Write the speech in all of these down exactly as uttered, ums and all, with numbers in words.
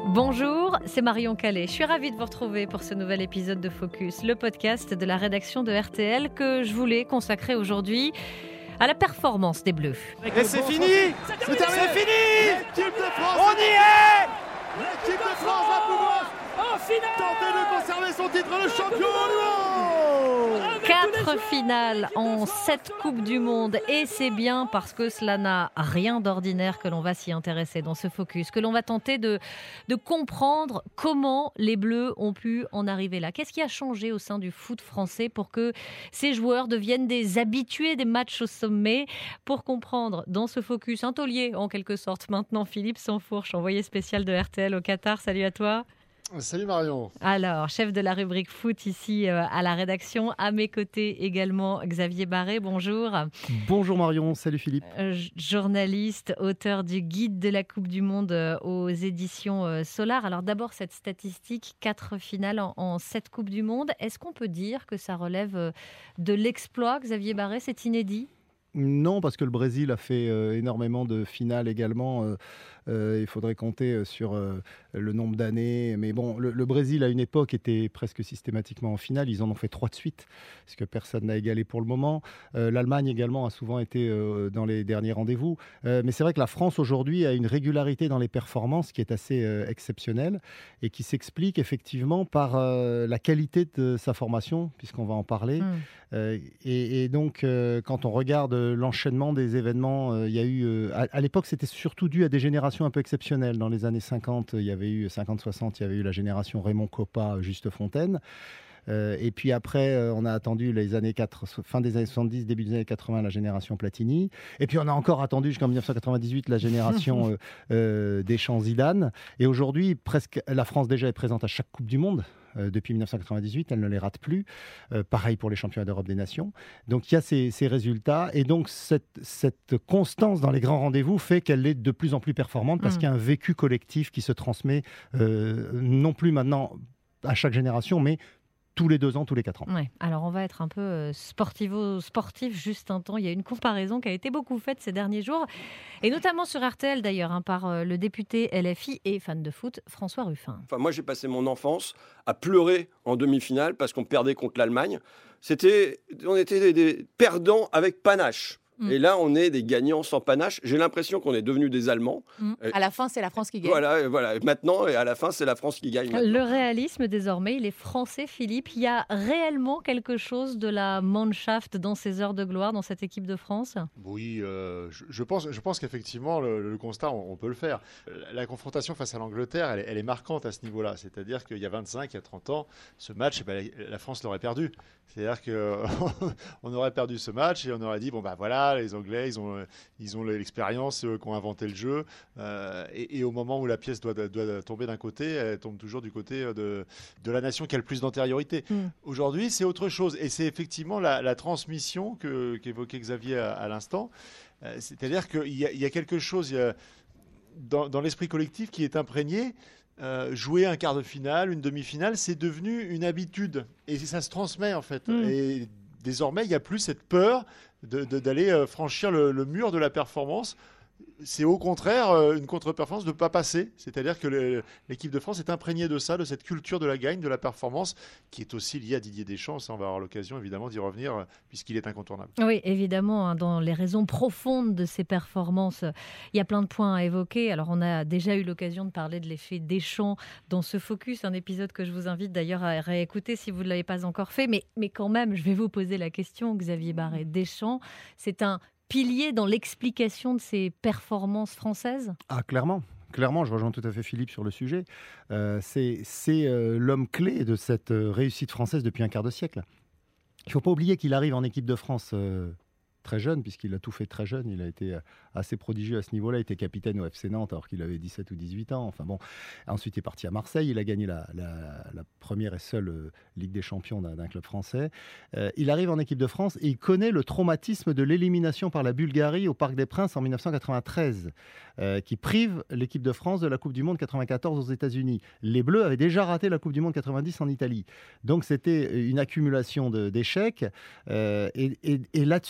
Bonjour, c'est Marion Calais. Je suis ravie de vous retrouver pour ce nouvel épisode de Focus, le podcast de la rédaction de R T L que je voulais consacrer aujourd'hui à la performance des Bleus. Et c'est fini, c'est, c'est fini. L'équipe de France, on y est. L'équipe de France va pouvoir en finale tenter de conserver son titre de champion du monde. Quatre finales en sept Coupes du Monde et c'est bien parce que cela n'a rien d'ordinaire que l'on va s'y intéresser dans ce Focus, que l'on va tenter de, de comprendre comment les Bleus ont pu en arriver là. Qu'est-ce qui a changé au sein du foot français pour que ces joueurs deviennent des habitués des matchs au sommet? Pour comprendre dans ce Focus, un taulier en quelque sorte maintenant, Philippe Sansfourche, envoyé spécial de R T L au Qatar. Salut à toi. Salut Marion. Alors, chef de la rubrique foot ici euh, à la rédaction. À mes côtés également Xavier Barré, bonjour. Bonjour Marion, salut Philippe. Euh, journaliste, auteur du guide de la Coupe du Monde euh, aux éditions euh, Solar. Alors d'abord cette statistique, quatre finales en, en sept Coupes du Monde. Est-ce qu'on peut dire que ça relève euh, de l'exploit, Xavier Barré? C'est inédit? Non, parce que le Brésil a fait euh, énormément de finales également. Euh, euh, il faudrait compter sur euh, le nombre d'années. Mais bon, le, le Brésil, à une époque, était presque systématiquement en finale. Ils en ont fait trois de suite, parce que personne n'a égalé pour le moment. Euh, L'Allemagne également a souvent été euh, dans les derniers rendez-vous. Euh, mais c'est vrai que la France, aujourd'hui, a une régularité dans les performances qui est assez euh, exceptionnelle et qui s'explique effectivement par euh, la qualité de sa formation, puisqu'on va en parler. Mmh. Euh, et, et donc, euh, quand on regarde l'enchaînement des événements, euh, il y a eu, euh, à, à l'époque, c'était surtout dû à des générations un peu exceptionnelles. Dans les années cinquante, il y avait eu cinquante soixante, il y avait eu la génération Raymond Kopa, Juste Fontaine. Euh, et puis après, euh, on a attendu les années quatre, fin des années soixante-dix, début des années quatre-vingts, la génération Platini. Et puis on a encore attendu jusqu'en dix-neuf cent quatre-vingt-dix-huit la génération euh, euh, Deschamps-Zidane. Et aujourd'hui, presque, la France déjà est présente à chaque Coupe du Monde. Euh, depuis dix-neuf cent quatre-vingt-dix-huit, elle ne les rate plus. Euh, pareil pour les championnats d'Europe des nations. Donc il y a ces, ces résultats. Et donc cette, cette constance dans les grands rendez-vous fait qu'elle est de plus en plus performante parce mmh. qu'il y a un vécu collectif qui se transmet euh, non plus maintenant à chaque génération, mais tous les deux ans, tous les quatre ans. Ouais. Alors, on va être un peu sportivo-sportif juste un temps. Il y a une comparaison qui a été beaucoup faite ces derniers jours, et notamment sur R T L d'ailleurs, hein, par euh, le député L F I et fan de foot, François Ruffin. Enfin, moi, j'ai passé mon enfance à pleurer en demi-finale parce qu'on perdait contre l'Allemagne. C'était, on était des, des perdants avec panache. Mmh. Et là, on est des gagnants sans panache. J'ai l'impression qu'on est devenus des Allemands. Mmh. À la fin, c'est la France qui gagne. Voilà, voilà. Maintenant, et à la fin, c'est la France qui gagne. Maintenant. Le réalisme, désormais, il est français, Philippe. Il y a réellement quelque chose de la Mannschaft dans ces heures de gloire, dans cette équipe de France? Oui, euh, je, je pense, je pense qu'effectivement, le, le constat, on, on peut le faire. La, la confrontation face à l'Angleterre, elle, elle est marquante à ce niveau-là. C'est-à-dire qu'il y a vingt-cinq, il y a trente ans, ce match, eh ben, la France l'aurait perdu. C'est-à-dire qu'on aurait perdu ce match et on aurait dit, bon, ben voilà, les Anglais, ils ont, ils ont l'expérience, eux qui ont inventé le jeu. Euh, et, et au moment où la pièce doit, doit tomber d'un côté, elle tombe toujours du côté de, de la nation qui a le plus d'antériorité. Mm. Aujourd'hui, c'est autre chose. Et c'est effectivement la, la transmission que, qu'évoquait Xavier à, à l'instant. Euh, c'est-à-dire qu'il y a, il y a quelque chose il y a, dans, dans l'esprit collectif qui est imprégné. Euh, jouer un quart de finale, une demi-finale, c'est devenu une habitude. Et ça se transmet, en fait. Mm. Et désormais, il n'y a plus cette peur de, de, d'aller euh, franchir le, le mur de la performance. C'est au contraire euh, une contre-performance de ne pas passer. C'est-à-dire que le, l'équipe de France est imprégnée de ça, de cette culture de la gagne, de la performance, qui est aussi liée à Didier Deschamps. Ça, on va avoir l'occasion, évidemment, d'y revenir, euh, puisqu'il est incontournable. Oui, évidemment, hein, dans les raisons profondes de ces performances, il y a plein de points à évoquer. Alors, on a déjà eu l'occasion de parler de l'effet Deschamps dans ce Focus, un épisode que je vous invite d'ailleurs à réécouter si vous ne l'avez pas encore fait. Mais, mais quand même, je vais vous poser la question, Xavier Barré. Deschamps, c'est un pilier dans l'explication de ces performances françaises? Ah, clairement. Clairement, je rejoins tout à fait Philippe sur le sujet. Euh, c'est c'est euh, l'homme clé de cette euh, réussite française depuis un quart de siècle. Il ne faut pas oublier qu'il arrive en équipe de France euh, très jeune, puisqu'il a tout fait très jeune. Il a été assez prodigieux à ce niveau-là. Il était capitaine au F C Nantes alors qu'il avait dix-sept ou dix-huit ans. Enfin bon. Ensuite, il est parti à Marseille. Il a gagné la, la, la première et seule euh, Ligue des Champions d'un, d'un club français. Euh, il arrive en équipe de France et il connaît le traumatisme de l'élimination par la Bulgarie au Parc des Princes en dix-neuf cent quatre-vingt-treize, euh, qui prive l'équipe de France de la Coupe du Monde quatre-vingt-quatorze aux États-Unis. Les Bleus avaient déjà raté la Coupe du Monde quatre-vingt-dix en Italie. Donc c'était une accumulation de, d'échecs. Euh, et, et, et là-dessus se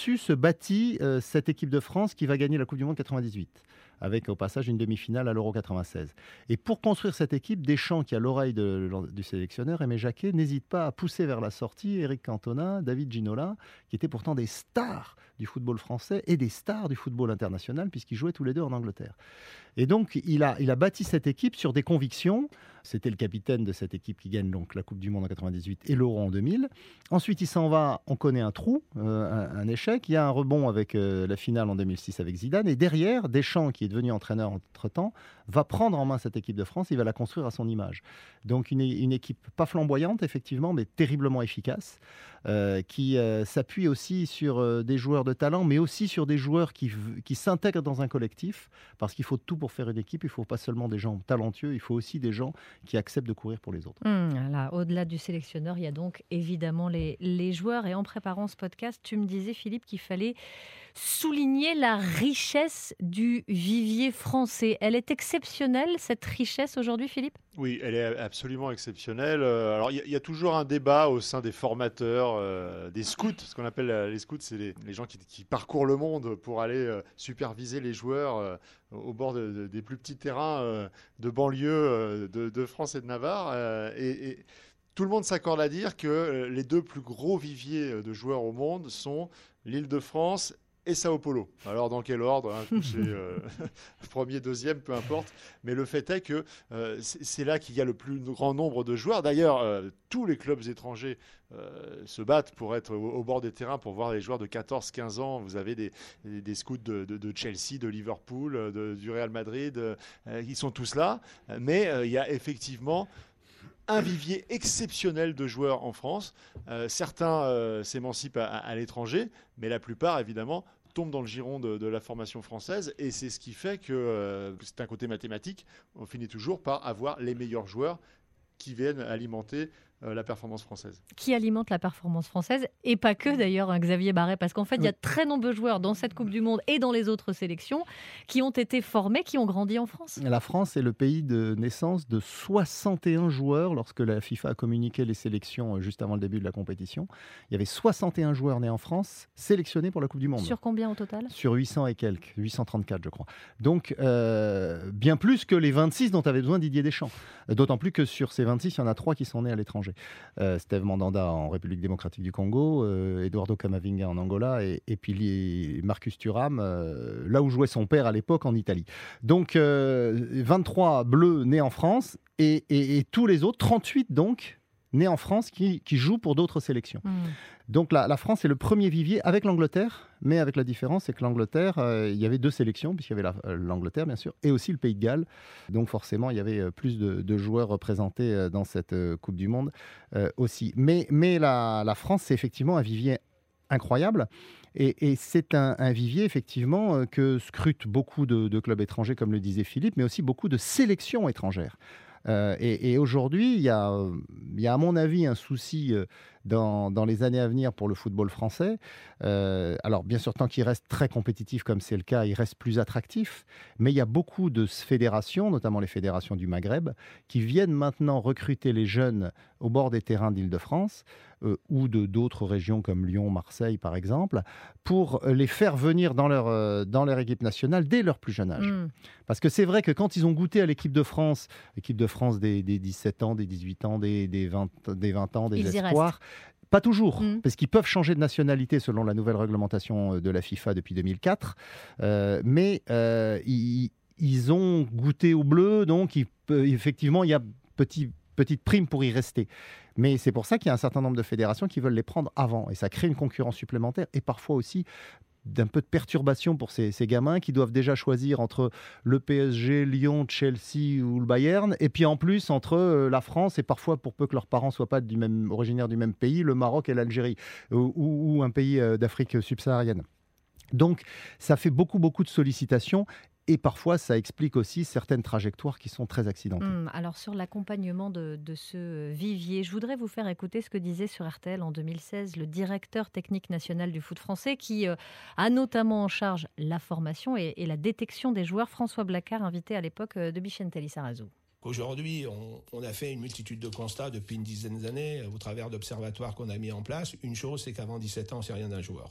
bâtit euh, cette équipe de France qui va gagner la Coupe du Monde quatre-vingt-dix-huit, avec au passage une demi-finale à l'Euro quatre-vingt-seize. Et pour construire cette équipe, Deschamps, qui a l'oreille de, du sélectionneur, Aimé Jacquet, n'hésite pas à pousser vers la sortie Éric Cantona, David Ginola, qui étaient pourtant des stars du football français et des stars du football international, puisqu'ils jouaient tous les deux en Angleterre. Et donc, il a, il a bâti cette équipe sur des convictions. C'était le capitaine de cette équipe qui gagne donc la Coupe du Monde en quatre-vingt-dix-huit et l'Euro en deux mille. Ensuite, il s'en va, on connaît un trou, euh, un, un échec. Il y a un rebond avec euh, la finale en deux mille six avec Zidane. Et derrière, Deschamps, qui est devenu entraîneur entre-temps, va prendre en main cette équipe de France. Il va la construire à son image. Donc, une, une équipe pas flamboyante, effectivement, mais terriblement efficace, euh, qui euh, s'appuie aussi sur euh, des joueurs de talent, mais aussi sur des joueurs qui, qui s'intègrent dans un collectif, parce qu'il faut tout pour faire une équipe. Il ne faut pas seulement des gens talentueux, il faut aussi des gens qui acceptent de courir pour les autres. Mmh, là, au-delà du sélectionneur, il y a donc évidemment les, les joueurs. Et en préparant ce podcast, tu me disais, Philippe, qu'il fallait souligner la richesse du vivier français. Elle est exceptionnelle, cette richesse aujourd'hui, Philippe ? Oui, elle est absolument exceptionnelle. Alors, il y, y a toujours un débat au sein des formateurs, euh, des scouts. Ce qu'on appelle euh, les scouts, c'est les, les gens qui, qui parcourent le monde pour aller euh, superviser les joueurs euh, au bord de, de, des plus petits terrains euh, de banlieue euh, de, de France et de Navarre. Euh, et, et tout le monde s'accorde à dire que euh, les deux plus gros viviers de joueurs au monde sont l'Île-de-France et Sao Paulo. Alors, dans quel ordre hein, c'est, euh, premier, deuxième, peu importe. Mais le fait est que euh, c'est, c'est là qu'il y a le plus grand nombre de joueurs. D'ailleurs, euh, tous les clubs étrangers euh, se battent pour être au, au bord des terrains, pour voir les joueurs de quatorze quinze ans. Vous avez des, des, des scouts de, de, de Chelsea, de Liverpool, de, du Real Madrid. Euh, ils sont tous là. Mais euh, il y a effectivement un vivier exceptionnel de joueurs en France. Euh, certains euh, s'émancipent à, à l'étranger, mais la plupart, évidemment, tombent dans le giron de, de la formation française. Et c'est ce qui fait que, euh, c'est un côté mathématique, on finit toujours par avoir les meilleurs joueurs qui viennent alimenter euh, la performance française. Qui alimente la performance française, et pas que d'ailleurs, hein, Xavier Barret, parce qu'en fait, il oui. y a très nombreux joueurs dans cette Coupe du Monde et dans les autres sélections qui ont été formés, qui ont grandi en France. La France est le pays de naissance de soixante et un joueurs lorsque la FIFA a communiqué les sélections juste avant le début de la compétition. Il y avait soixante et un joueurs nés en France sélectionnés pour la Coupe du Monde. Sur combien au total ? Sur huit cents et quelques, huit cent trente-quatre je crois. Donc euh, bien plus que les vingt-six dont avait besoin Didier Deschamps. D'autant plus que sur ces vingt-six, il y en a trois qui sont nés à l'étranger. Euh, Steve Mandanda en République démocratique du Congo, euh, Eduardo Camavinga en Angola et, et puis Marcus Thuram, euh, là où jouait son père à l'époque en Italie. Donc euh, vingt-trois bleus nés en France et, et, et tous les autres, trente-huit donc, nés en France qui, qui jouent pour d'autres sélections. Mmh. Donc la, la France est le premier vivier avec l'Angleterre, mais avec la différence, c'est que l'Angleterre, euh, il y avait deux sélections, puisqu'il y avait la, euh, l'Angleterre bien sûr, et aussi le Pays de Galles. Donc forcément, il y avait euh, plus de, de joueurs représentés euh, dans cette euh, Coupe du Monde euh, aussi. Mais, mais la, la France, c'est effectivement un vivier incroyable. Et, et c'est un, un vivier, effectivement, euh, que scrutent beaucoup de, de clubs étrangers, comme le disait Philippe, mais aussi beaucoup de sélections étrangères. Euh, et, et aujourd'hui, il y a, il y a à mon avis un souci euh, dans, dans les années à venir pour le football français. Euh, alors bien sûr, tant qu'il reste très compétitif comme c'est le cas, il reste plus attractif. Mais il y a beaucoup de fédérations, notamment les fédérations du Maghreb, qui viennent maintenant recruter les jeunes au bord des terrains d'Île-de-France euh, ou de d'autres régions comme Lyon, Marseille par exemple, pour les faire venir dans leur, euh, dans leur équipe nationale dès leur plus jeune âge. Mmh. Parce que c'est vrai que quand ils ont goûté à l'équipe de France, l'équipe de France des, des dix-sept ans, des dix-huit ans, des, des, vingt, des vingt ans, des ils espoirs, pas toujours, mmh. parce qu'ils peuvent changer de nationalité selon la nouvelle réglementation de la FIFA depuis deux mille quatre, euh, mais euh, ils, ils ont goûté au bleu, donc il peut, effectivement il y a petit, petite prime pour y rester. Mais c'est pour ça qu'il y a un certain nombre de fédérations qui veulent les prendre avant, et ça crée une concurrence supplémentaire, et parfois aussi d'un peu de perturbation pour ces, ces gamins qui doivent déjà choisir entre le P S G, Lyon, Chelsea ou le Bayern, et puis en plus entre euh, la France et parfois, pour peu que leurs parents soient pas du même, originaires du même pays, le Maroc et l'Algérie, ou, ou, ou un pays euh, d'Afrique subsaharienne. Donc ça fait beaucoup beaucoup de sollicitations. Et parfois, ça explique aussi certaines trajectoires qui sont très accidentées. Hum, alors, sur l'accompagnement de, de ce vivier, je voudrais vous faire écouter ce que disait sur R T L en deux mille seize le directeur technique national du foot français, qui euh, a notamment en charge la formation et, et la détection des joueurs, François Blacard, invité à l'époque de Bicente Lizarazu. Aujourd'hui, on, on a fait une multitude de constats depuis une dizaine d'années au travers d'observatoires qu'on a mis en place. Une chose, c'est qu'avant dix-sept ans, on ne sait rien d'un joueur.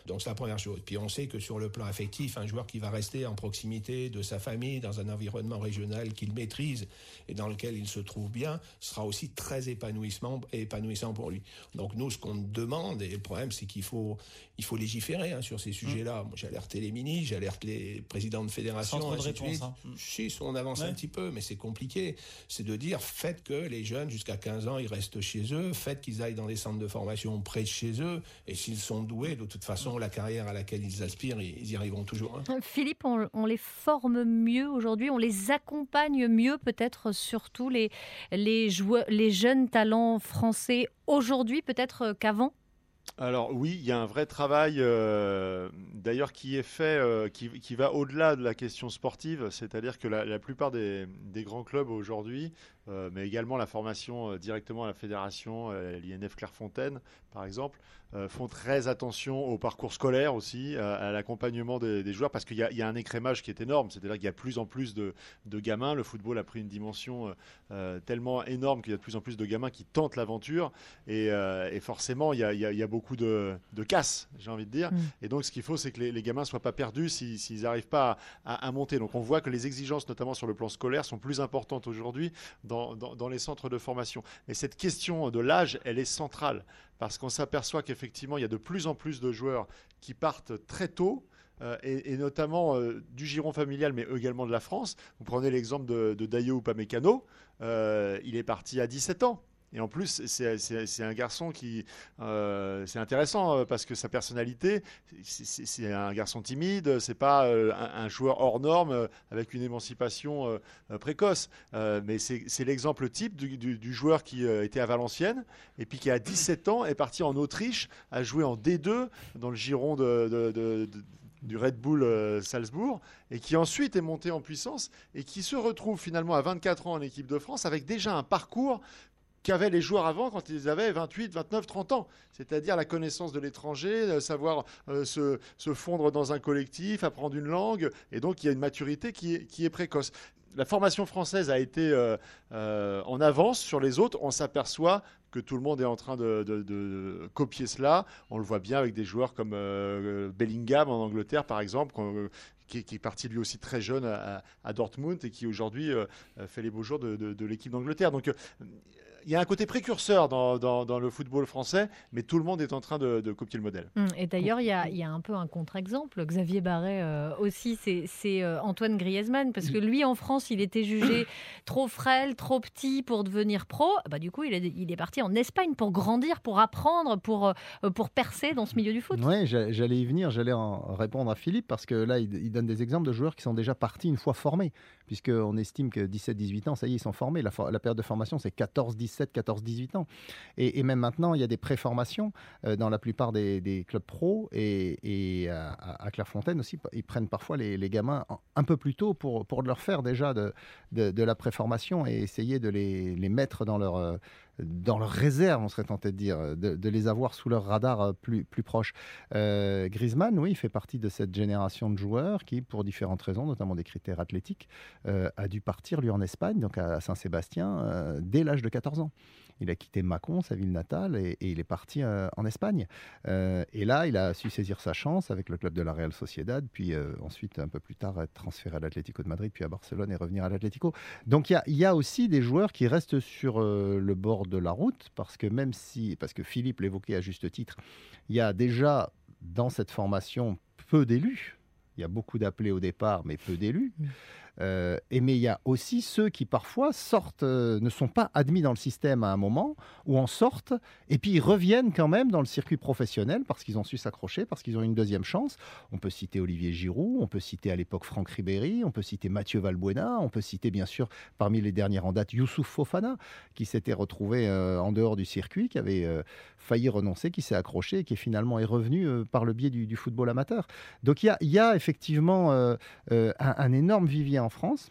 Donc c'est la première chose. Puis on sait que sur le plan affectif, un joueur qui va rester en proximité de sa famille, dans un environnement régional qu'il maîtrise et dans lequel il se trouve bien, sera aussi très épanouissant, épanouissant pour lui. Donc nous, ce qu'on demande, et le problème c'est qu'il faut, il faut légiférer hein, sur ces sujets-là. Moi, j'ai alerté les ministres, j'ai alerté les présidents de fédération. Sans trop de ainsi de réponse, suite. hein. Si, on avance ouais. un petit peu, mais c'est compliqué. C'est de dire, faites que les jeunes, jusqu'à quinze ans, ils restent chez eux, faites qu'ils aillent dans des centres de formation près de chez eux, et s'ils sont doués, de toute façon, la carrière à laquelle ils aspirent, ils y arriveront toujours. Hein. Philippe, on, on les forme mieux aujourd'hui, on les accompagne mieux, peut-être surtout les, les, joueurs, les jeunes talents français aujourd'hui, peut-être qu'avant ? Alors oui, il y a un vrai travail euh, d'ailleurs qui est fait, euh, qui, qui va au-delà de la question sportive, c'est-à-dire que la, la plupart des, des grands clubs aujourd'hui, euh, mais également la formation euh, directement à la fédération, euh, l'I N F Clairefontaine par exemple, euh, font très attention au parcours scolaire aussi, à, à l'accompagnement des, des joueurs, parce qu'il y a, il y a un écrémage qui est énorme, c'est-à-dire qu'il y a de plus en plus de, de gamins, le football a pris une dimension euh, tellement énorme qu'il y a de plus en plus de gamins qui tentent l'aventure, et, euh, et forcément il y a, il y a, il y a beaucoup de, de casse, j'ai envie de dire, mmh. et donc ce qu'il faut c'est que les, les gamins ne soient pas perdus s'ils si, n'arrivent pas à, à, à monter. Donc on voit que les exigences, notamment sur le plan scolaire, sont plus importantes aujourd'hui dans, dans, dans les centres de formation. Et cette question de l'âge, elle est centrale, parce qu'on s'aperçoit qu'effectivement, il y a de plus en plus de joueurs qui partent très tôt, euh, et, et notamment euh, du giron familial, mais également de la France. Vous prenez l'exemple de, de Dayo Upamecano, euh, il est parti à dix-sept ans. Et en plus, c'est, c'est, c'est un garçon qui... Euh, c'est intéressant parce que sa personnalité, c'est, c'est, c'est un garçon timide, c'est pas euh, un, un joueur hors norme euh, avec une émancipation euh, précoce. Euh, mais c'est, c'est l'exemple type du, du, du joueur qui euh, était à Valenciennes et puis qui, à dix-sept ans, est parti en Autriche à jouer en D deux dans le giron de... de, de, de du Red Bull euh, Salzbourg, et qui ensuite est monté en puissance et qui se retrouve finalement à vingt-quatre ans en équipe de France avec déjà un parcours qu'avaient les joueurs avant quand ils avaient vingt-huit, vingt-neuf, trente ans. C'est-à-dire la connaissance de l'étranger, euh, savoir euh, se, se fondre dans un collectif, apprendre une langue. Et donc, il y a une maturité qui est, qui est précoce. La formation française a été euh, euh, en avance sur les autres. On s'aperçoit que tout le monde est en train de, de, de copier cela. On le voit bien avec des joueurs comme euh, Bellingham en Angleterre, par exemple, qui, qui est parti lui aussi très jeune à, à Dortmund et qui aujourd'hui euh, fait les beaux jours de, de, de l'équipe d'Angleterre. Donc, euh, il y a un côté précurseur dans, dans, dans le football français, mais tout le monde est en train de, de copier le modèle. Et d'ailleurs, il y a, il y a un peu un contre-exemple. Xavier Barret euh, aussi, c'est, c'est euh, Antoine Griezmann, parce que lui, en France, il était jugé trop frêle, trop petit pour devenir pro. Bah, du coup, il est, il est parti en Espagne pour grandir, pour apprendre, pour, euh, pour percer dans ce milieu du foot. Oui, j'allais y venir, j'allais en répondre à Philippe, parce que là, il, il donne des exemples de joueurs qui sont déjà partis une fois formés, puisqu'on estime que dix-sept dix-huit ans, ça y est, ils sont formés. La, la période de formation, c'est quatorze dix-sept, quatorze dix-huit ans. Et, et même maintenant, il y a des préformations euh, dans la plupart des, des clubs pro. Et, et à, à Clairefontaine aussi, ils prennent parfois les, les gamins un peu plus tôt pour, pour leur faire déjà de, de, de la préformation et essayer de les, les mettre dans leur... Euh, dans leur réserve, on serait tenté de dire, de, de les avoir sous leur radar plus, plus proche. Euh, Griezmann, oui, il fait partie de cette génération de joueurs qui, pour différentes raisons, notamment des critères athlétiques, euh, a dû partir, lui, en Espagne, donc à Saint-Sébastien, euh, dès l'âge de quatorze ans. Il a quitté Mâcon, sa ville natale, et, et il est parti euh, en Espagne. Euh, et là, il a su saisir sa chance avec le club de la Real Sociedad, puis euh, ensuite, un peu plus tard, être transféré à l'Atlético de Madrid, puis à Barcelone et revenir à l'Atlético. Donc, il y, y a aussi des joueurs qui restent sur euh, le bord de la route, parce que même si, parce que Philippe l'évoquait à juste titre, il y a déjà dans cette formation peu d'élus. Il y a beaucoup d'appelés au départ, mais peu d'élus. Mmh. Euh, et mais il y a aussi ceux qui parfois sortent, euh, ne sont pas admis dans le système à un moment, ou en sortent, et puis ils reviennent quand même dans le circuit professionnel parce qu'ils ont su s'accrocher, parce qu'ils ont une deuxième chance. On peut citer Olivier Giroud, on peut citer à l'époque Franck Ribéry, on peut citer Mathieu Valbuena, on peut citer bien sûr parmi les derniers en date Youssouf Fofana, qui s'était retrouvé euh, en dehors du circuit, qui avait euh, failli renoncer, qui s'est accroché et qui finalement est revenu euh, par le biais du, du football amateur. Donc il y a, y a effectivement euh, euh, un, un énorme vivier en France,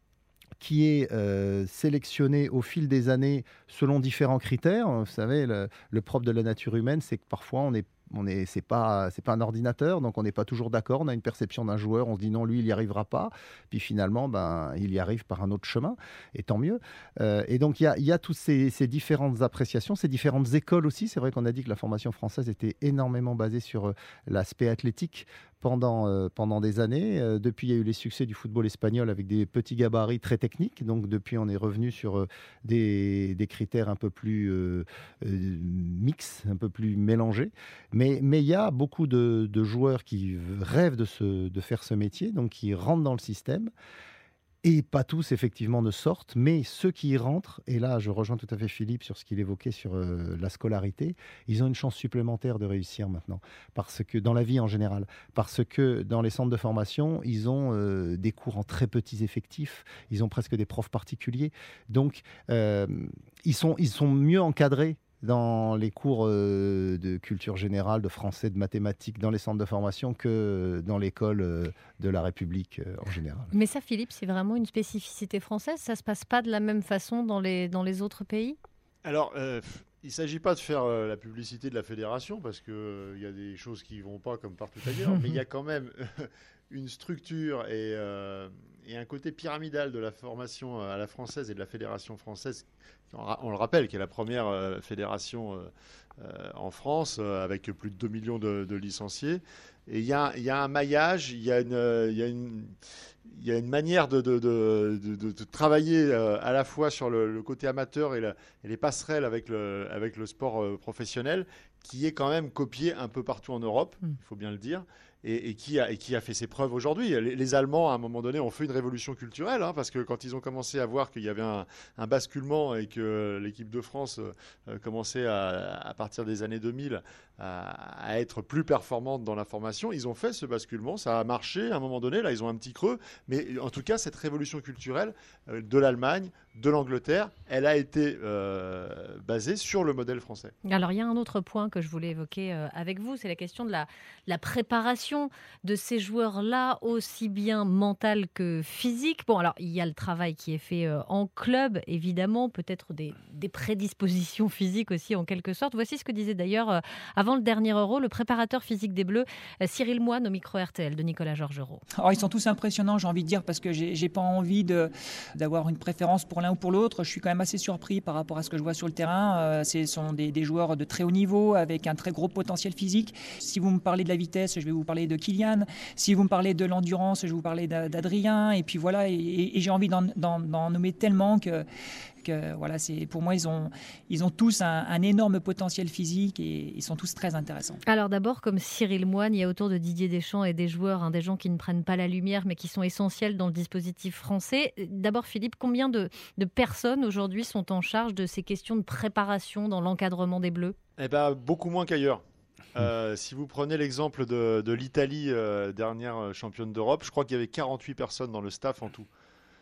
qui est euh, sélectionné au fil des années selon différents critères. Vous savez, le, le propre de la nature humaine, c'est que parfois on est on est, c'est pas, c'est pas un ordinateur, donc on n'est pas toujours d'accord. On a une perception d'un joueur, on se dit non, lui, il n'y arrivera pas. Puis finalement, ben, il y arrive par un autre chemin, et tant mieux. Euh, et donc, il y a, y a toutes ces, ces différentes appréciations, ces différentes écoles aussi. C'est vrai qu'on a dit que la formation française était énormément basée sur euh, l'aspect athlétique pendant, euh, pendant des années. Euh, depuis, il y a eu les succès du football espagnol avec des petits gabarits très techniques. Donc, depuis, on est revenu sur euh, des, des critères un peu plus euh, euh, mix, un peu plus mélangés. Mais mais il y a beaucoup de, de joueurs qui rêvent de, se, de faire ce métier, donc qui rentrent dans le système. Et pas tous, effectivement, ne sortent, mais ceux qui y rentrent, et là, je rejoins tout à fait Philippe sur ce qu'il évoquait sur euh, la scolarité, ils ont une chance supplémentaire de réussir maintenant, parce que dans la vie en général, parce que dans les centres de formation, ils ont euh, des cours en très petits effectifs, ils ont presque des profs particuliers, donc euh, ils sont, ils sont mieux encadrés dans les cours euh, de culture générale, de français, de mathématiques, dans les centres de formation que dans l'école euh, de la République euh, en général. Mais ça, Philippe, c'est vraiment une spécificité française. Ça ne se passe pas de la même façon dans les, dans les autres pays ? Alors, euh, il ne s'agit pas de faire euh, la publicité de la fédération, parce qu'il euh, y a des choses qui ne vont pas comme partout ailleurs, mais il y a quand même une structure et, euh, et un côté pyramidal de la formation à la française et de la fédération française. On le rappelle, qui est la première euh, fédération euh, euh, en France, euh, avec plus de deux millions de, de licenciés. Et il y a, y a un maillage, il y, euh, y, y a une manière de, de, de, de, de travailler euh, à la fois sur le, le côté amateur et, la, et les passerelles avec le, avec le sport euh, professionnel, qui est quand même copié un peu partout en Europe, il faut bien le dire. Et, et, qui a, et qui a fait ses preuves aujourd'hui. Les, les Allemands, à un moment donné, ont fait une révolution culturelle, hein, parce que quand ils ont commencé à voir qu'il y avait un, un basculement et que l'équipe de France euh, commençait à, à partir des années deux mille à, à être plus performante dans la formation, ils ont fait ce basculement. Ça a marché à un moment donné. Là, ils ont un petit creux. Mais en tout cas, cette révolution culturelle euh, de l'Allemagne, de l'Angleterre, elle a été euh, basée sur le modèle français. Alors, il y a un autre point que je voulais évoquer euh, avec vous, c'est la question de la, la préparation de ces joueurs-là, aussi bien mentale que physique. Bon, alors, il y a le travail qui est fait euh, en club, évidemment, peut-être des, des prédispositions physiques aussi, en quelque sorte. Voici ce que disait d'ailleurs, euh, avant le dernier Euro, le préparateur physique des Bleus, euh, Cyril Moine, au micro R T L de Nicolas Georgerot. Alors, ils sont tous impressionnants, j'ai envie de dire, parce que j'ai, j'ai pas envie de, d'avoir une préférence pour l'un ou pour l'autre. Je suis quand même assez surpris par rapport à ce que je vois sur le terrain. Euh, ce sont des, des joueurs de très haut niveau, avec un très gros potentiel physique. Si vous me parlez de la vitesse, je vais vous parler de Kylian. Si vous me parlez de l'endurance, je vais vous parler d'Adrien. Et puis voilà, et, et j'ai envie d'en, d'en, d'en nommer tellement que, que voilà, c'est, pour moi, ils ont, ils ont tous un, un énorme potentiel physique et ils sont tous très intéressants. Alors d'abord, comme Cyril Moine, il y a autour de Didier Deschamps et des joueurs, hein, des gens qui ne prennent pas la lumière, mais qui sont essentiels dans le dispositif français. D'abord, Philippe, combien de, de personnes aujourd'hui sont en charge de ces questions de préparation dans l'encadrement des Bleus ? Eh ben, beaucoup moins qu'ailleurs. Euh, si vous prenez l'exemple de, de l'Italie, euh, dernière championne d'Europe, je crois qu'il y avait quarante-huit personnes dans le staff en tout.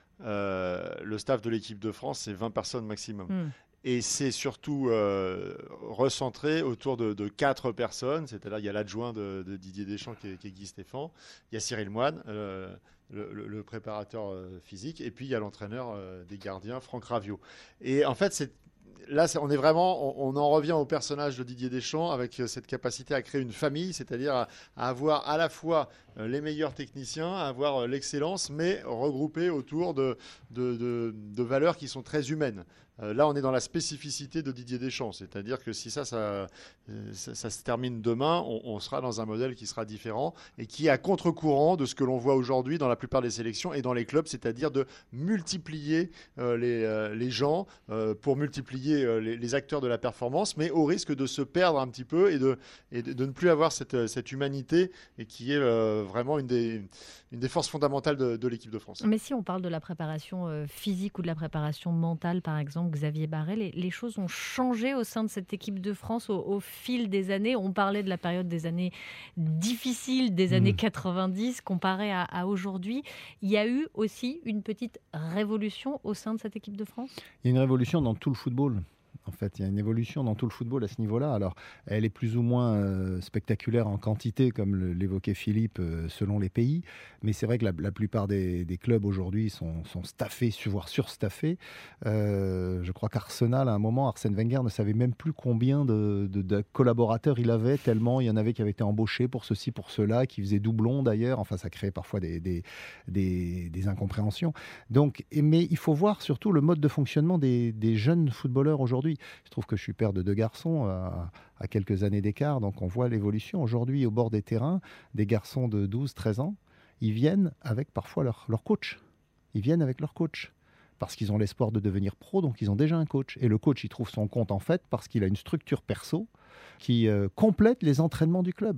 Euh, le staff de l'équipe de France, c'est vingt personnes maximum. Mm. Et c'est surtout euh, recentré autour de, de quatre personnes, c'est-à-dire il y a l'adjoint de, de Didier Deschamps qui est, qui est Guy Stéphane, il y a Cyril Moine, euh, le, le, le préparateur euh, physique, et puis il y a l'entraîneur euh, des gardiens, Franck Raviot. Et en fait, c'est là, on est vraiment, on, on en revient au personnage de Didier Deschamps avec cette capacité à créer une famille, c'est-à-dire à, à avoir à la fois les meilleurs techniciens, à avoir l'excellence, mais regroupés autour de, de, de, de valeurs qui sont très humaines. Euh, là, on est dans la spécificité de Didier Deschamps, c'est-à-dire que si ça, ça, ça, ça se termine demain, on, on sera dans un modèle qui sera différent et qui est à contre-courant de ce que l'on voit aujourd'hui dans la plupart des sélections et dans les clubs, c'est-à-dire de multiplier euh, les, euh, les gens euh, pour multiplier euh, les, les acteurs de la performance, mais au risque de se perdre un petit peu et de, et de, de ne plus avoir cette, cette humanité et qui est euh, vraiment une des, une des forces fondamentales de, de l'équipe de France. Mais si on parle de la préparation euh, physique ou de la préparation mentale, par exemple, Xavier Barret, les, les choses ont changé au sein de cette équipe de France au, au fil des années. On parlait de la période des années difficiles, des années mmh. quatre-vingt-dix, comparée à, à aujourd'hui. Il y a eu aussi une petite révolution au sein de cette équipe de France ? Il y a une révolution dans tout le football. En fait, il y a une évolution dans tout le football à ce niveau-là. Alors, elle est plus ou moins euh, spectaculaire en quantité, comme le, l'évoquait Philippe, euh, selon les pays. Mais c'est vrai que la, la plupart des, des clubs aujourd'hui sont, sont staffés, voire surstaffés. Euh, je crois qu'Arsenal, à un moment, Arsène Wenger ne savait même plus combien de, de, de collaborateurs il avait, tellement il y en avait qui avaient été embauchés pour ceci, pour cela, qui faisaient doublon d'ailleurs. Enfin, ça crée parfois des, des, des, des incompréhensions. Donc, mais il faut voir surtout le mode de fonctionnement des, des jeunes footballeurs aujourd'hui. Je trouve que je suis père de deux garçons à, à quelques années d'écart, donc on voit l'évolution. Aujourd'hui, au bord des terrains, des garçons de douze treize ans, ils viennent avec parfois leur, leur coach. Ils viennent avec leur coach parce qu'ils ont l'espoir de devenir pro, donc ils ont déjà un coach. Et le coach, il trouve son compte en fait parce qu'il a une structure perso qui euh, complète les entraînements du club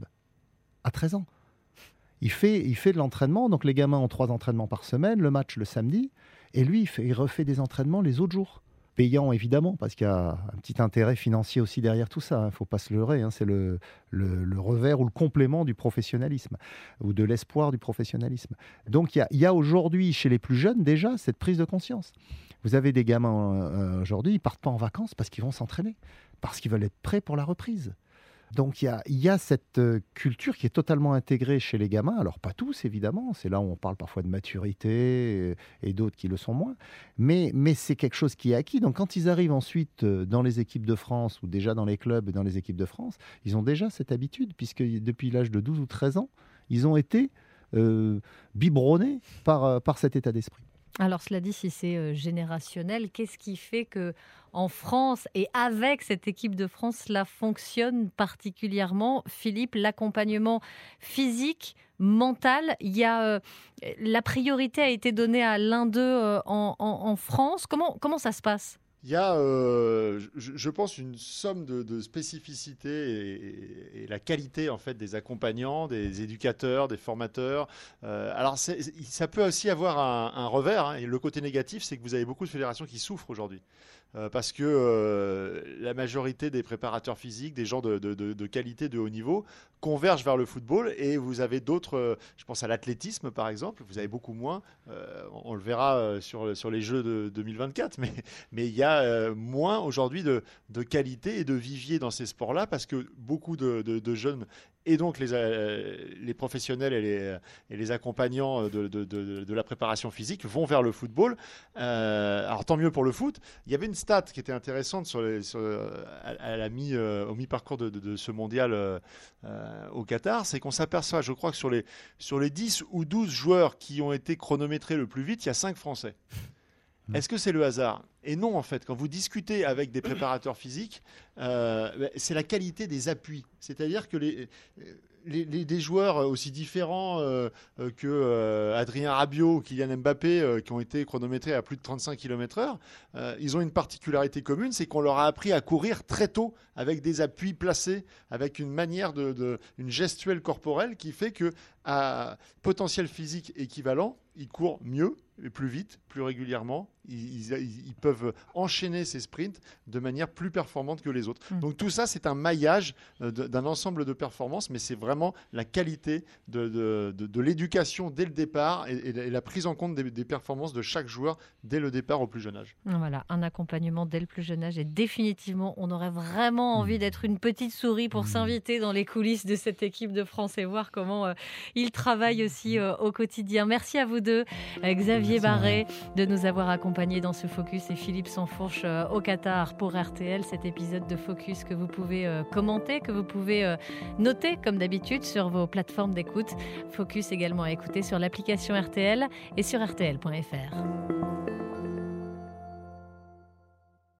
à treize ans. Il fait, il fait de l'entraînement, donc les gamins ont trois entraînements par semaine, le match le samedi, et lui, il, fait, il refait des entraînements les autres jours. Payant évidemment, parce qu'il y a un petit intérêt financier aussi derrière tout ça, il hein, ne faut pas se leurrer, hein, c'est le, le, le revers ou le complément du professionnalisme, ou de l'espoir du professionnalisme. Donc il y a, y a aujourd'hui, chez les plus jeunes, déjà cette prise de conscience. Vous avez des gamins euh, aujourd'hui, ils ne partent pas en vacances parce qu'ils vont s'entraîner, parce qu'ils veulent être prêts pour la reprise. Donc il y a, y a cette euh, culture qui est totalement intégrée chez les gamins, alors pas tous évidemment, c'est là où on parle parfois de maturité et, et d'autres qui le sont moins, mais, mais c'est quelque chose qui est acquis. Donc quand ils arrivent ensuite euh, dans les équipes de France ou déjà dans les clubs et dans les équipes de France, ils ont déjà cette habitude, puisque depuis l'âge de douze ou treize ans, ils ont été euh, biberonnés par, euh, par cet état d'esprit. Alors cela dit, si c'est euh, générationnel, qu'est-ce qui fait que en France et avec cette équipe de France, cela fonctionne particulièrement? Philippe, l'accompagnement physique, mental, il y a euh, la priorité a été donnée à l'un d'eux euh, en, en, en France. Comment comment ça se passe? Il y a, euh, je, je pense, une somme de, de spécificité et, et, et la qualité en fait des accompagnants, des éducateurs, des formateurs. Euh, alors, c'est, ça peut aussi avoir un, un revers. Hein, et le côté négatif, c'est que vous avez beaucoup de fédérations qui souffrent aujourd'hui. Euh, parce que euh, la majorité des préparateurs physiques, des gens de, de, de, de qualité, de haut niveau, convergent vers le football, et vous avez d'autres, euh, je pense à l'athlétisme par exemple, vous avez beaucoup moins, euh, on, on le verra euh, sur, sur les Jeux de deux mille vingt-quatre, mais, mais il y a euh, moins aujourd'hui de, de qualité et de vivier dans ces sports-là, parce que beaucoup de, de, de jeunes, et donc les, euh, les professionnels et les, et les accompagnants de, de, de, de la préparation physique vont vers le football. Euh, alors tant mieux pour le foot. Il y avait une stat qui était intéressante sur les, sur, à, à la mi, euh, au mi-parcours de, de, de ce mondial euh, euh, au Qatar, c'est qu'on s'aperçoit, je crois que sur les, sur les dix ou douze joueurs qui ont été chronométrés le plus vite, il y a cinq Français. Est-ce que c'est le hasard? Et non, en fait, quand vous discutez avec des préparateurs physiques, euh, c'est la qualité des appuis. C'est-à-dire que les, les, les, des joueurs aussi différents euh, que euh, Adrien Rabiot ou Kylian Mbappé, euh, qui ont été chronométrés à plus de trente-cinq kilomètres heure, euh, ils ont une particularité commune, c'est qu'on leur a appris à courir très tôt avec des appuis placés, avec une manière de, de une gestuelle corporelle qui fait que à potentiel physique équivalent, ils courent mieux, et plus vite, plus régulièrement. Ils, ils, ils peuvent enchaîner ces sprints de manière plus performante que les autres. Mmh. Donc tout ça, c'est un maillage euh, de, d'un ensemble de performances, mais c'est vraiment la qualité de, de, de, de l'éducation dès le départ et, et la prise en compte des, des performances de chaque joueur dès le départ au plus jeune âge. Voilà, un accompagnement dès le plus jeune âge. Et définitivement, on aurait vraiment envie d'être une petite souris pour mmh. s'inviter dans les coulisses de cette équipe de France et voir comment euh, ils travaillent aussi euh, au quotidien. Merci à vous deux, euh, Xavier Barré, de nous avoir accompagnés dans ce Focus, et Philippe Sansfourche euh, au Qatar pour R T L. Cet épisode de Focus que vous pouvez euh, commenter, que vous pouvez euh, noter comme d'habitude sur vos plateformes d'écoute. Focus également à écouter sur l'application R T L et sur R T L point F R.